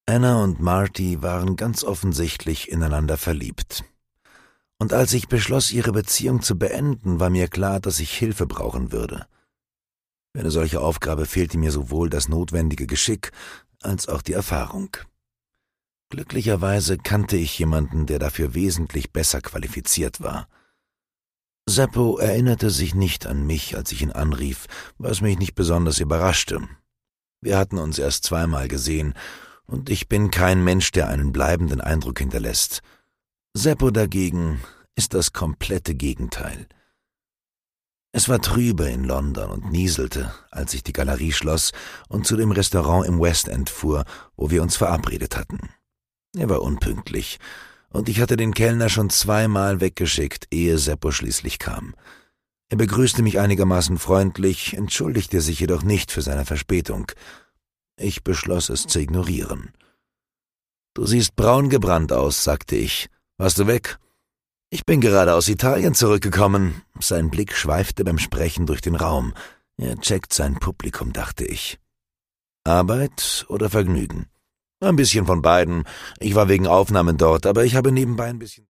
Anna und Marty waren ganz offensichtlich ineinander verliebt. Und als ich beschloss, ihre Beziehung zu beenden, war mir klar, dass ich Hilfe brauchen würde. Für eine solche Aufgabe fehlte mir sowohl das notwendige Geschick als auch die Erfahrung. Glücklicherweise kannte ich jemanden, der dafür wesentlich besser qualifiziert war. Seppo erinnerte sich nicht an mich, als ich ihn anrief, was mich nicht besonders überraschte. Wir hatten uns erst zweimal gesehen, und ich bin kein Mensch, der einen bleibenden Eindruck hinterlässt. Seppo dagegen ist das komplette Gegenteil. Es war trübe in London und nieselte, als ich die Galerie schloss und zu dem Restaurant im West End fuhr, wo wir uns verabredet hatten. Er war unpünktlich, und ich hatte den Kellner schon zweimal weggeschickt, ehe Seppo schließlich kam. Er begrüßte mich einigermaßen freundlich, entschuldigte sich jedoch nicht für seine Verspätung. Ich beschloss, es zu ignorieren. »Du siehst braun gebrannt aus«, sagte ich. »Warst du weg?« »Ich bin gerade aus Italien zurückgekommen.« Sein Blick schweifte beim Sprechen durch den Raum. Er checkt sein Publikum, dachte ich. »Arbeit oder Vergnügen?« »Ein bisschen von beiden. Ich war wegen Aufnahmen dort, aber ich habe nebenbei ein bisschen...«